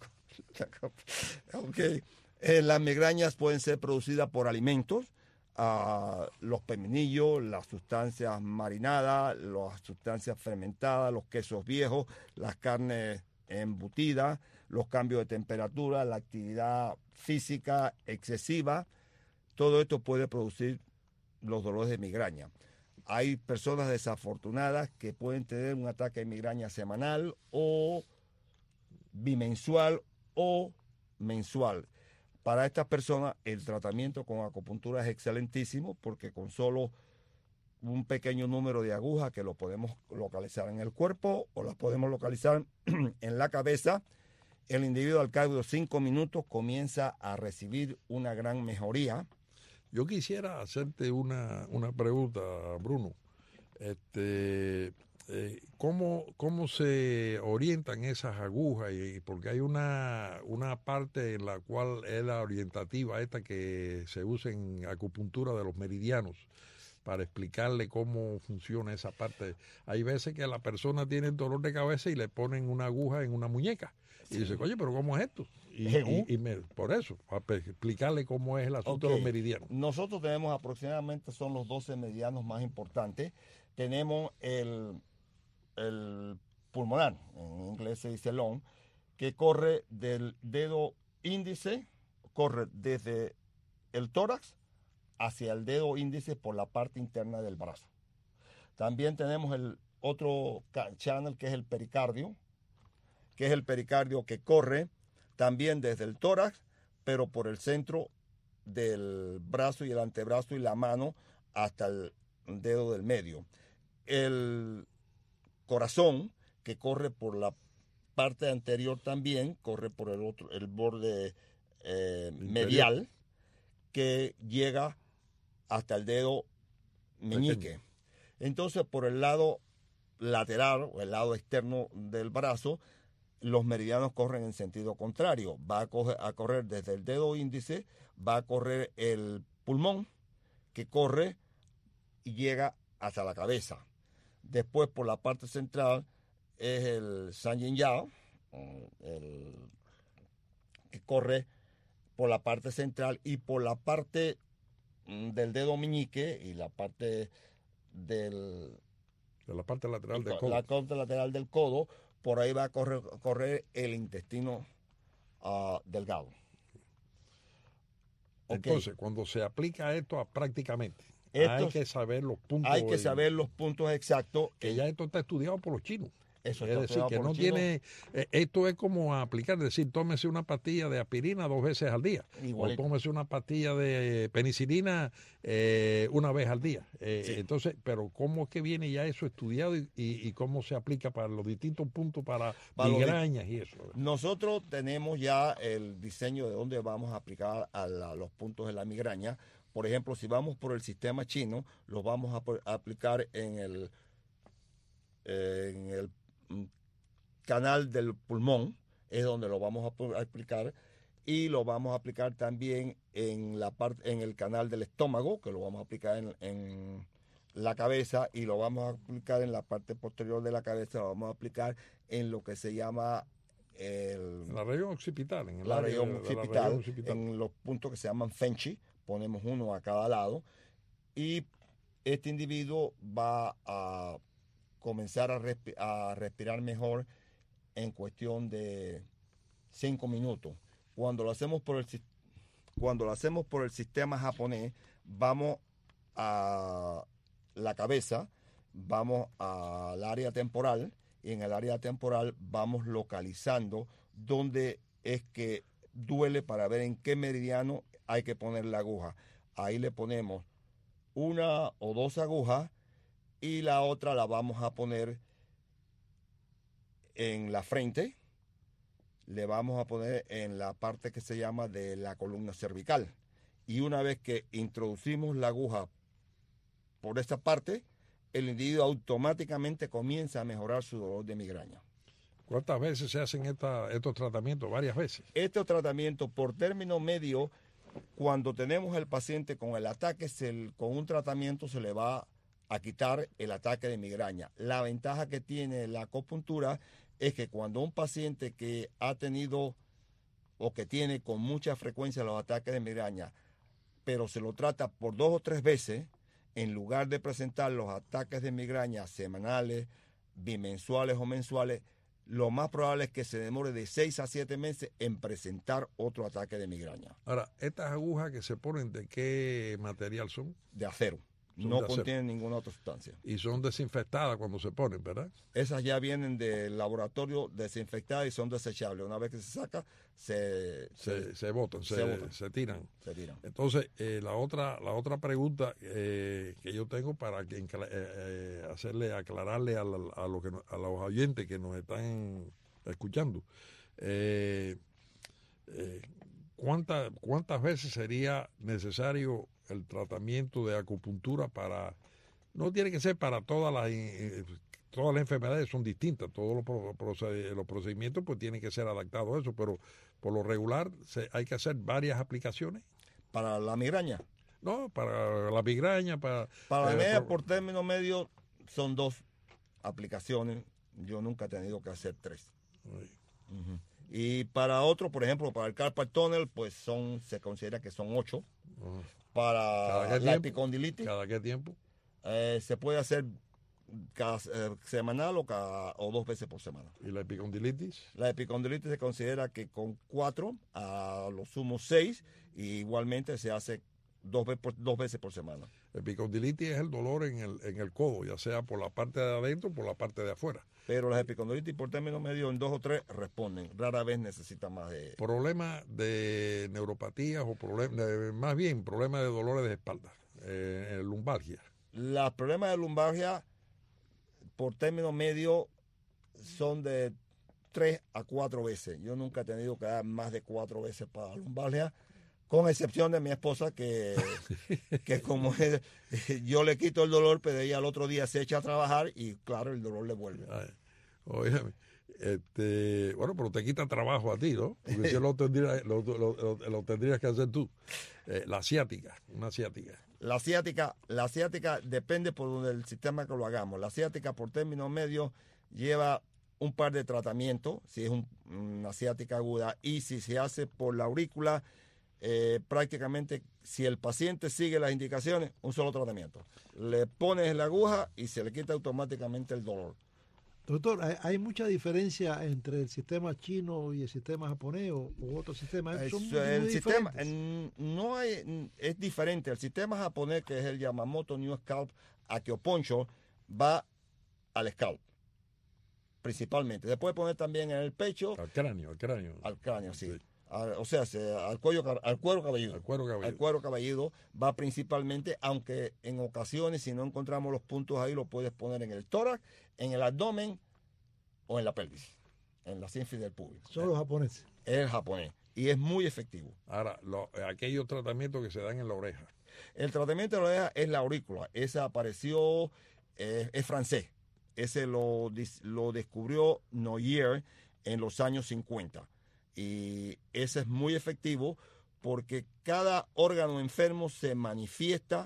la okay. eh, Las migrañas pueden ser producidas por alimentos, uh, los pepinillos, las sustancias marinadas, las sustancias fermentadas, los quesos viejos, las carnes embutidas, los cambios de temperatura, la actividad física excesiva, todo esto puede producir los dolores de migraña. Hay personas desafortunadas que pueden tener un ataque de migraña semanal o bimensual o mensual. Para estas personas el tratamiento con acupuntura es excelentísimo porque con solo un pequeño número de agujas que lo podemos localizar en el cuerpo o las podemos localizar en la cabeza, el individuo al cabo de cinco minutos comienza a recibir una gran mejoría. Yo quisiera hacerte una, una pregunta, Bruno. Este, eh, ¿cómo, ¿Cómo se orientan esas agujas? Y, porque hay una, una parte en la cual es la orientativa esta que se usa en acupuntura de los meridianos, para explicarle cómo funciona esa parte. Hay veces que la persona tiene dolor de cabeza y le ponen una aguja en una muñeca. Y dice, oye, pero ¿cómo es esto? Y, y, y me, por eso, para explicarle cómo es el asunto okay. de los meridianos. Nosotros tenemos aproximadamente, son los doce meridianos más importantes. Tenemos el, el pulmonar, en inglés se dice lung, que corre del dedo índice, corre desde el tórax hacia el dedo índice por la parte interna del brazo. También tenemos el otro channel que es el pericardio, que es el pericardio que corre también desde el tórax, pero por el centro del brazo y el antebrazo y la mano hasta el dedo del medio. El corazón, que corre por la parte anterior también, corre por el otro, el borde eh, medial, que llega hasta el dedo meñique. Entonces, por el lado lateral o el lado externo del brazo, los meridianos corren en sentido contrario. Va a, coger, a correr desde el dedo índice, va a correr el pulmón, que corre y llega hasta la cabeza. Después, por la parte central, es el San Yin Yao, el que corre por la parte central y por la parte del dedo meñique y la parte del de la parte lateral del codo. La parte lateral del codo, por ahí va a correr, correr el intestino uh, delgado. Entonces, okay. cuando se aplica esto a prácticamente, Estos, hay que saber los puntos. Hay que saber los puntos exactos. Que ya esto está estudiado por los chinos. Eso es decir, que no tiene, eh, esto es como aplicar, es decir, tómese una pastilla de aspirina dos veces al día, Igualito. o tómese una pastilla de penicilina eh, una vez al día. Eh, sí. Entonces, pero ¿cómo es que viene ya eso estudiado y, y, y cómo se aplica para los distintos puntos para, para migrañas y eso? Nosotros tenemos ya el diseño de dónde vamos a aplicar a la, los puntos de la migraña. Por ejemplo, si vamos por el sistema chino, los vamos a, a aplicar en el, eh, en el canal del pulmón, es donde lo vamos a aplicar, y lo vamos a aplicar también en la parte, en el canal del estómago, que lo vamos a aplicar en, en la cabeza, y lo vamos a aplicar en la parte posterior de la cabeza, lo vamos a aplicar en lo que se llama el, la región occipital, en el la, área región de, occipital, de la región occipital, en los puntos que se llaman Fenchi, ponemos uno a cada lado, y este individuo va a comenzar a, respi a respirar mejor en cuestión de cinco minutos. Cuando lo hacemos por el cuando lo hacemos por el sistema japonés, vamos a la cabeza, vamos al área temporal, y en el área temporal vamos localizando dónde es que duele para ver en qué meridiano hay que poner la aguja. Ahí le ponemos una o dos agujas, y la otra la vamos a poner en la frente, le vamos a poner en la parte que se llama de la columna cervical. Y una vez que introducimos la aguja por esa parte, el individuo automáticamente comienza a mejorar su dolor de migraña. ¿Cuántas veces se hacen esta, estos tratamientos? Varias veces. Estos tratamientos por término medio, cuando tenemos el paciente con el ataque, se, con un tratamiento se le va a quitar el ataque de migraña. La ventaja que tiene la acupuntura es que cuando un paciente que ha tenido o que tiene con mucha frecuencia los ataques de migraña, pero se lo trata por dos o tres veces, en lugar de presentar los ataques de migraña semanales, bimensuales o mensuales, lo más probable es que se demore de seis a siete meses en presentar otro ataque de migraña. Ahora, ¿estas agujas que se ponen de qué material son? De acero. No contienen ninguna otra sustancia. Y son desinfectadas cuando se ponen, ¿verdad? Esas ya vienen del laboratorio desinfectadas y son desechables. Una vez que se saca, se... Se, se, se botan, se, se, botan. se tiran. Se tiran. Entonces, eh, la otra la otra pregunta eh, que yo tengo para que, eh, eh, hacerle, aclararle a, la, a, lo que, a los oyentes que nos están escuchando, eh, eh, ¿cuántas, ¿cuántas veces sería necesario el tratamiento de acupuntura para, no tiene que ser para todas las, eh, todas las enfermedades son distintas, todos los, proced, los procedimientos pues tienen que ser adaptados a eso, pero por lo regular se, hay que hacer varias aplicaciones? ¿Para la migraña? No, para la migraña, para... Para la migraña, eh, por término medio, son dos aplicaciones, yo nunca he tenido que hacer tres. Uh-huh. Y para otro, por ejemplo, para el carpal tunnel, pues son, se considera que son ocho. Uh-huh. Para la tiempo? epicondilitis. ¿Cada qué tiempo? Eh, se puede hacer cada, eh, semanal o, cada, o dos veces por semana. ¿Y la epicondilitis? La epicondilitis se considera que con cuatro, a lo sumo seis, y igualmente se hace dos, ve por, dos veces por semana. Epicondilitis es el dolor en el, en el codo, ya sea por la parte de adentro o por la parte de afuera. Pero las epicondilitis por término medio en dos o tres responden. Rara vez necesitan más de... Problemas de neuropatías o problemas, más bien problemas de dolores de espalda, eh, lumbalgia. Los problemas de lumbalgia por término medio son de tres a cuatro veces. Yo nunca he tenido que dar más de cuatro veces para lumbalgia, con excepción de mi esposa que, que como es, yo le quito el dolor, pero ella al otro día se echa a trabajar y claro, el dolor le vuelve. Ay, óyeme, este, bueno, pero te quita trabajo a ti, ¿no? Porque si lo tendrías, lo, lo, lo, lo tendrías que hacer tú. Eh, la ciática, una ciática. La ciática, la ciática depende por donde el sistema que lo hagamos. La ciática por término medio lleva un par de tratamientos, si es un, una ciática aguda, y si se hace por la aurícula, eh, prácticamente si el paciente sigue las indicaciones, un solo tratamiento. Le pones la aguja y se le quita automáticamente el dolor. Doctor, ¿hay, hay mucha diferencia entre el sistema chino y el sistema japonés o, o otro sistema? Son muy, el muy sistema diferentes. no hay, es diferente. El sistema japonés, que es el Yamamoto New Scalp Acupuncture, va al scalp, principalmente. Se puede poner también en el pecho. Al cráneo, al cráneo. Al cráneo, sí. sí. Al, o sea, se, al, cuello, al cuero cabelludo. Al cuero cabelludo. Al cuero cabelludo va principalmente, aunque en ocasiones, si no encontramos los puntos ahí, lo puedes poner en el tórax, en el abdomen o en la pelvis, en la sínfisis del público. Son los japoneses. Es el japonés. Y es muy efectivo. Ahora, lo, aquellos tratamientos que se dan en la oreja. El tratamiento de la oreja es la aurícula. Esa apareció, eh, es francés. Ese lo, lo descubrió Noyer en los años cincuenta. Y ese es muy efectivo porque cada órgano enfermo se manifiesta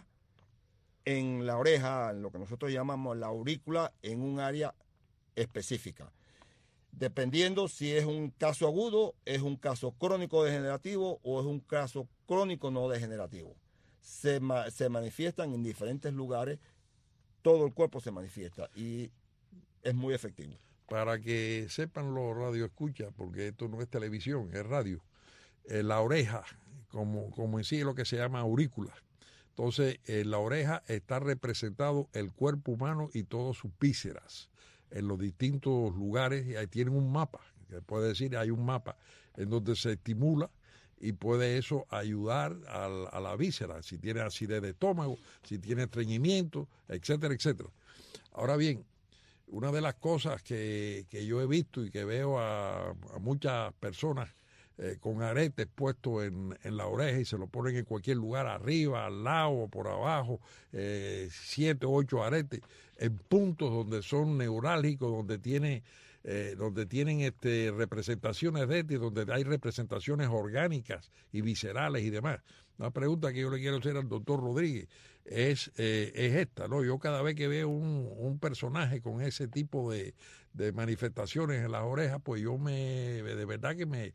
en la oreja, en lo que nosotros llamamos la aurícula, en un área específica. Dependiendo si es un caso agudo, es un caso crónico degenerativo o es un caso crónico no degenerativo. Se, ma se manifiestan en diferentes lugares, todo el cuerpo se manifiesta y es muy efectivo. Para que sepan los radioescuchas, porque esto no es televisión, es radio, eh, la oreja, como, como en sí es lo que se llama aurícula. Entonces, en la oreja está representado el cuerpo humano y todas sus vísceras en los distintos lugares, y ahí tienen un mapa, que puede decir, hay un mapa en donde se estimula y puede eso ayudar a, a la víscera, si tiene acidez de estómago, si tiene estreñimiento, etcétera, etcétera. Ahora bien, una de las cosas que, que yo he visto y que veo a, a muchas personas eh, con aretes puestos en, en la oreja y se lo ponen en cualquier lugar, arriba, al lado, por abajo, eh, siete, ocho aretes, en puntos donde son neurálgicos, donde tiene, eh, donde tienen este, representaciones de este, donde hay representaciones orgánicas y viscerales y demás. Una pregunta que yo le quiero hacer al doctor Rodríguez es, eh, es esta, ¿no? Yo cada vez que veo un, un personaje con ese tipo de, de manifestaciones en las orejas, pues yo me, de verdad que me,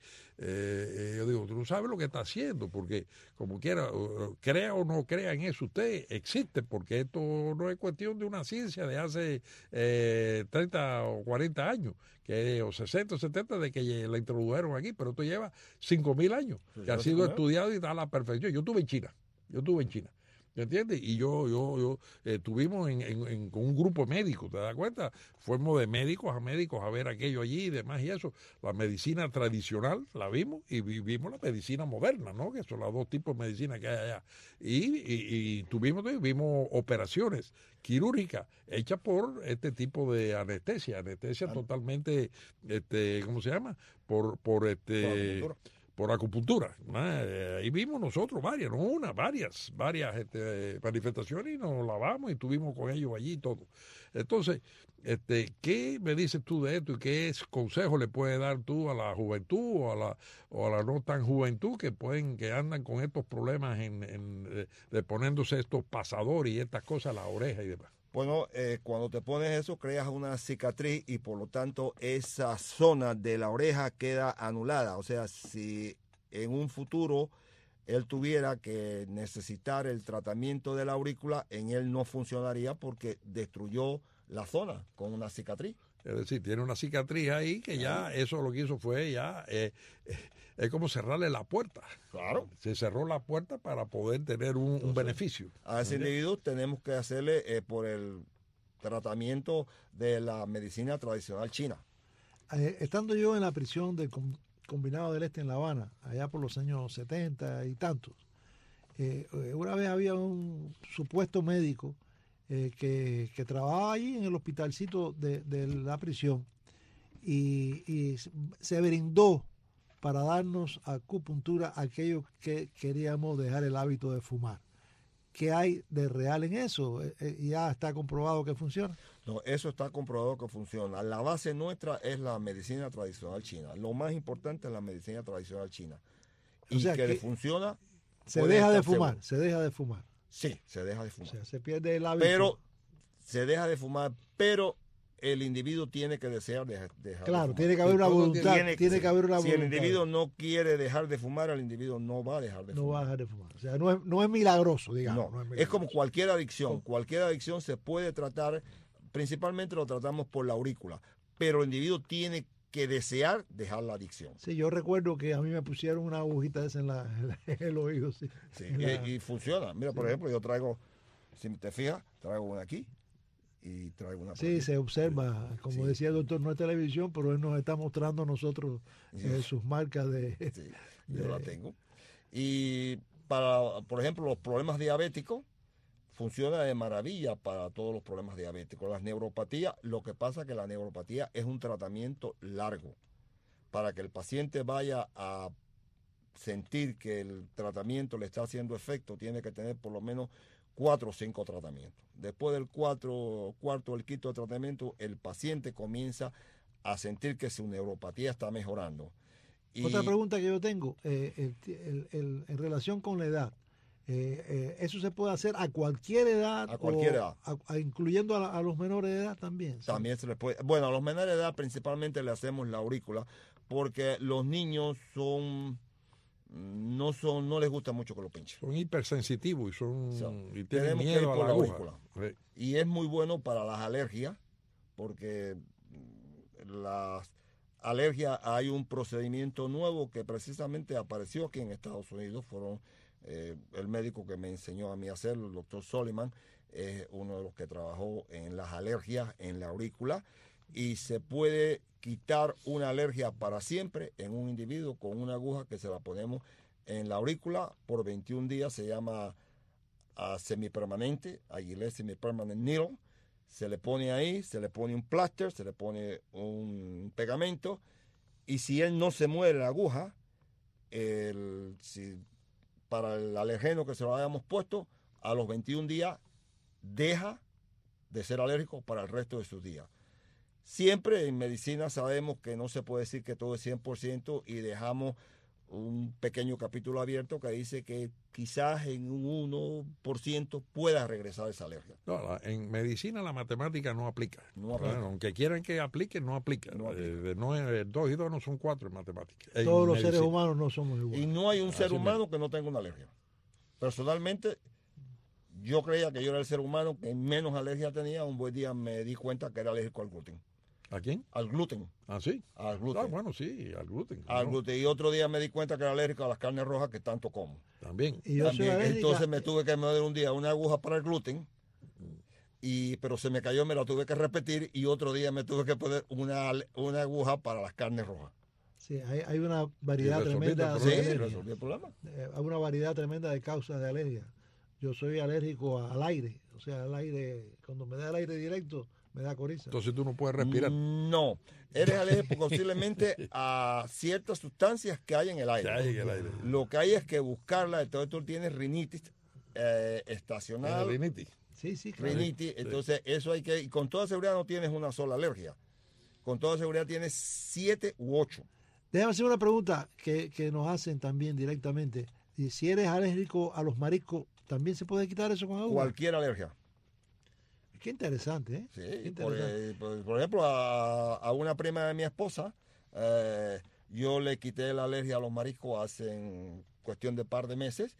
eh, yo digo, tú no sabes lo que está haciendo, porque como quiera, crea o no crea en eso usted, existe, porque esto no es cuestión de una ciencia de hace eh, treinta o cuarenta años, que, o sesenta o setenta de que la introdujeron aquí, pero esto lleva cinco mil años, que ha sido estudiado y está a la perfección. Yo estuve en China, yo estuve en China. ¿Me entiendes? Y yo, yo, yo eh, estuvimos en, en, en, con un grupo médico, ¿te das cuenta? Fuimos de médicos a médicos a ver aquello allí y demás y eso. La medicina tradicional la vimos y vimos la medicina moderna, ¿no? Que son los dos tipos de medicina que hay allá. Y, y, y tuvimos, vimos operaciones quirúrgicas hechas por este tipo de anestesia, anestesia ah. totalmente, este, ¿cómo se llama? Por, por este... por acupuntura. Eh, ahí vimos nosotros varias, no una, varias, varias este, manifestaciones y nos lavamos y estuvimos con ellos allí y todo. Entonces, este, ¿qué me dices tú de esto y qué consejo le puedes dar tú a la juventud o a la, o a la no tan juventud que pueden, que andan con estos problemas en, en, de, de poniéndose estos pasadores y estas cosas a la oreja y demás? Bueno, eh, cuando te pones eso creas una cicatriz y por lo tanto esa zona de la oreja queda anulada. O sea, si en un futuro él tuviera que necesitar el tratamiento de la aurícula, en él no funcionaría porque destruyó la zona con una cicatriz. Es decir, tiene una cicatriz ahí que ya ahí. Eso lo que hizo fue ya, eh, eh, es como cerrarle la puerta. Claro. Se cerró la puerta para poder tener un, Entonces, un beneficio. A ese individuo tenemos que hacerle eh, por el tratamiento de la medicina tradicional china. Eh, estando yo en la prisión del Combinado del Este en La Habana, allá por los años setenta y tantos, eh, una vez había un supuesto médico Eh, que, que trabajaba ahí en el hospitalcito de, de la prisión y, y se brindó para darnos acupuntura a aquellos que queríamos dejar el hábito de fumar. ¿Qué hay de real en eso? Eh, ¿Ya está comprobado que funciona? No, eso está comprobado que funciona. La base nuestra es la medicina tradicional china. Lo más importante es la medicina tradicional china. Y o sea, que, que funciona. Se deja de fumar, seguro. se deja de fumar. Sí, se deja de fumar. O sea, se pierde el hábito. Pero se deja de fumar, pero el individuo tiene que desear dejar, dejar claro, de fumar. tiene que haber una voluntad, tiene, tiene que haber una si voluntad. el individuo no quiere dejar de fumar, el individuo no va a dejar de no fumar. No va a dejar de fumar. O sea, no es, no es milagroso, digamos. No, no es, es milagroso. como cualquier adicción. Cualquier adicción se puede tratar, principalmente lo tratamos por la aurícula, pero el individuo tiene que desear dejar la adicción. Sí, yo recuerdo que a mí me pusieron una agujita esa en, la, en el oído. Sí, sí y, la... y funciona. Mira, sí. Por ejemplo, yo traigo, si te fijas, traigo una aquí y traigo una por Sí, aquí. se observa, sí. Como sí. decía el doctor, no es televisión, pero él nos está mostrando a nosotros sí. eh, sus marcas de... Sí, yo de... la tengo. Y para, por ejemplo, los problemas diabéticos, funciona de maravilla para todos los problemas diabéticos. Las neuropatías, lo que pasa es que la neuropatía es un tratamiento largo. Para que el paciente vaya a sentir que el tratamiento le está haciendo efecto, tiene que tener por lo menos cuatro o cinco tratamientos. Después del cuatro, cuarto o el quinto tratamiento, el paciente comienza a sentir que su neuropatía está mejorando. Y otra pregunta que yo tengo, eh, el, el, el, en relación con la edad. Eh, eh, ¿Eso se puede hacer a cualquier edad? A cualquier edad. A, a, incluyendo a, la, a los menores de edad también. ¿Sí? También se les puede. Bueno, a los menores de edad principalmente le hacemos la aurícula porque los niños son... No son, no les gusta mucho que lo pinchen. Son hipersensitivos y son o sea, y tienen miedo a la, la aurícula. Sí. Y es muy bueno para las alergias porque las alergias hay un procedimiento nuevo que precisamente apareció aquí en Estados Unidos. Fueron Eh, el médico que me enseñó a mí a hacerlo, el doctor Soliman, es eh, uno de los que trabajó en las alergias en la aurícula y se puede quitar una alergia para siempre en un individuo con una aguja que se la ponemos en la aurícula por veintiún días. Se llama uh, semipermanente, Aguilé Semi-Permanent Needle. Se le pone ahí, se le pone un plaster, se le pone un pegamento y si él no se muere la aguja, el, si para el alergeno que se lo hayamos puesto, a los veintiún días deja de ser alérgico para el resto de sus días. Siempre en medicina sabemos que no se puede decir que todo es cien por ciento y dejamos un pequeño capítulo abierto que dice que quizás en un uno por ciento pueda regresar esa alergia. No, la, en medicina la matemática no aplica. No aplica. Bueno, aunque quieran que aplique, no aplica. No aplica. Eh, no es, dos y dos no son cuatro en matemática. En Todos los medicina. seres humanos no somos iguales. Y no hay un Así ser humano mismo. que no tenga una alergia. Personalmente, yo creía que yo era el ser humano que menos alergia tenía. Un buen día me di cuenta que era alérgico al gluten. ¿A quién? Al gluten. ¿Ah, sí? Al gluten. Ah, bueno, sí, al gluten. Al ¿no? gluten. Y otro día me di cuenta que era alérgico a las carnes rojas que tanto como. También. Y yo También. soy alérgica. Entonces me tuve que poner un día una aguja para el gluten, y, pero se me cayó, me la tuve que repetir, y otro día me tuve que poner una, una aguja para las carnes rojas. Sí, hay, hay una variedad tremenda. Sí, de resolví el problema. Eh, hay una variedad tremenda de causas de alergia. Yo soy alérgico al aire, o sea, al aire, cuando me da el aire directo, me da coriza. Entonces tú no puedes respirar. No, eres alérgico posiblemente a ciertas sustancias que hay en el aire. Que hay en el aire. Lo que hay es que buscarla, entonces tú tienes rinitis eh, estacional. Rinitis. Sí, sí, claro. Rinitis, entonces eso hay que, y con toda seguridad no tienes una sola alergia. Con toda seguridad tienes siete u ocho. Déjame hacer una pregunta que, que nos hacen también directamente. Y si eres alérgico a los mariscos, ¿también se puede quitar eso con agua? Cualquier alergia. Qué interesante, ¿eh? Sí, Qué por, interesante. eh, por, por ejemplo, a, a una prima de mi esposa, eh, yo le quité la alergia a los mariscos hace en cuestión de par de meses,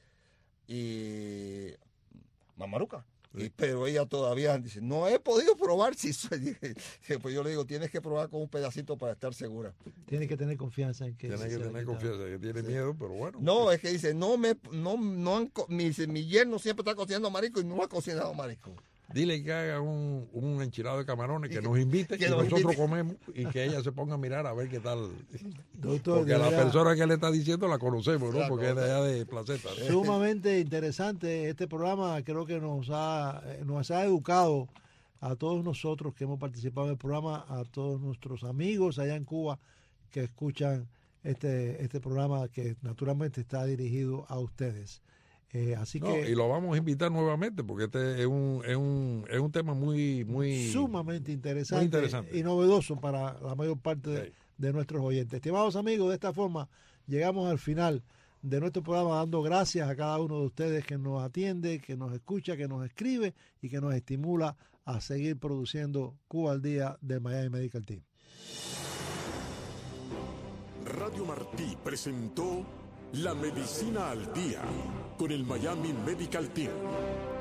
y mamaruca. Y, pero ella todavía dice, no he podido probar si soy. Pues yo le digo, tienes que probar con un pedacito para estar segura. Tiene que tener confianza en que Tiene sí que se tener le confianza, que tiene Sí. miedo, pero bueno. No, es que dice, no me, no, no han co- mi, mi yerno siempre está cocinando marisco y no ha cocinado marisco. Dile que haga un, un enchilado de camarones, que, Y que- nos invite, que y nos nosotros invite. comemos, y que ella se ponga a mirar a ver qué tal. Doctor, Porque de la verdad, persona que le está diciendo la conocemos, ¿no? La Porque es de allá de Placeta. ¿no? sumamente interesante este programa. Creo que nos ha, eh, nos ha educado a todos nosotros que hemos participado en el programa, a todos nuestros amigos allá en Cuba que escuchan este, este programa que naturalmente está dirigido a ustedes. Eh, así No, que y lo vamos a invitar nuevamente porque este es un, es un, es un tema muy, muy sumamente interesante, muy interesante. y novedoso para la mayor parte de, Sí. de nuestros oyentes. Estimados amigos, de esta forma llegamos al final de nuestro programa, dando gracias a cada uno de ustedes que nos atiende, que nos escucha, que nos escribe y que nos estimula a seguir produciendo Cuba al Día del Miami Medical Team. Radio Martí presentó La Medicina al Día con el Miami Medical Team.